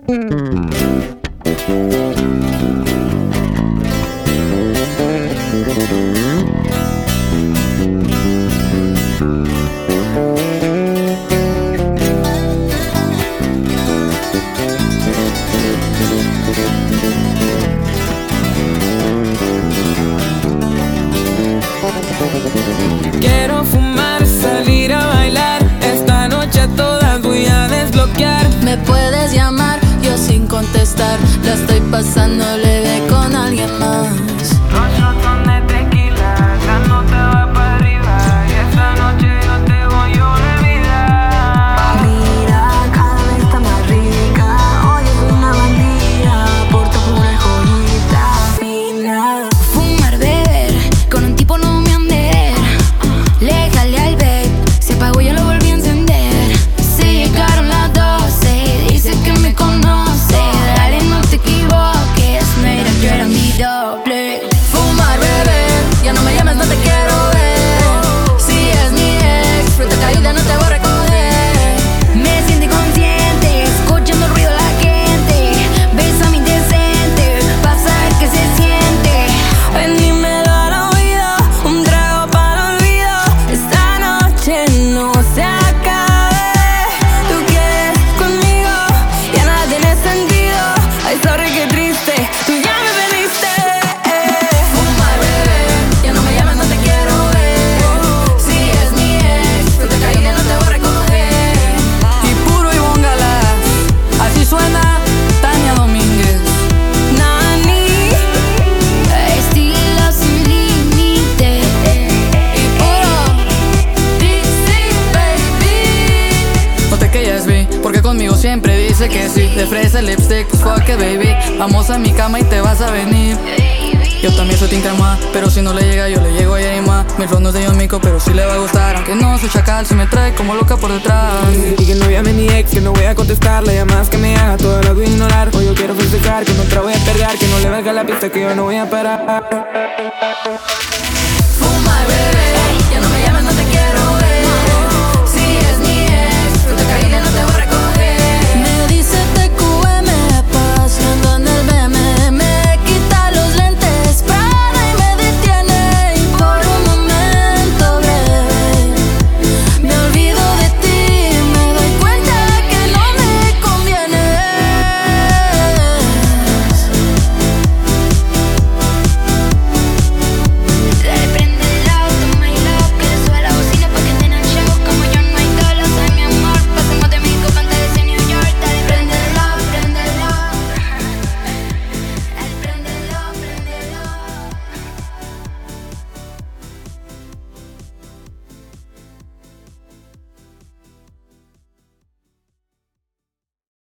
Quiero fumar, salir a bailar. Esta noche a todas voy a desbloquear. Me puedes llamar, yo sin contestar. La estoy pasando leve con alguien más. Dos shots de tequila, ya no te va para arriba. Y esta noche yo te voy a olvidar. Mira, cada vez está más rica. Hoy es una bandida, porta pura joyita fina. Fumar, beber, con un tipo no me han de ver. Le jalé al vape, se apagó y yo lo volví a encender. Se llegaron las 12, dice que me conoce. Dale, no te equivoques, no era yo, era mi doble. Fumar, beber, ya no me llames, no te quiero ver. Si es mi ex, fruta caída no te voy a recoger. Me siento inconsciente, escuchando el ruido de la gente. Bésame indecente, pa' saber qué se siente. Ven, dímelo al oído, un trago para el olvido. Esta noche no se acabe. Tú quieres conmigo, ya nada tiene sentido. Ay, sorry, qué triste, tú ya me perdiste. Fumar, beber, ya no me llames, no te quiero ver. Si es mi ex, fruta caída no te voy a recoger. Y puro y bongalas, así suena Tania Domínguez. Nani, Estilo sin límite. Y puro DC, baby. no te calles, vi, porque conmigo siempre dice que sí. De fresa, lipstick, pues fuck it, baby. Vamos a mi cama y te vas a venir. Yo también soy Team Crema, pero si no le llega yo le llego a ella y más. Mi flow no es de John Mico, pero sí le va a gustar. Aunque no soy chacal, si me trae como loca por detrás. Y que no llame mi ex, que no voy a contestarle. Llamadas que me haga, todo lo voy a ignorar. Hoy yo quiero festejar, con otra voy a cargar. Que no le valga la pista, que yo no voy a parar. Fumar, beber.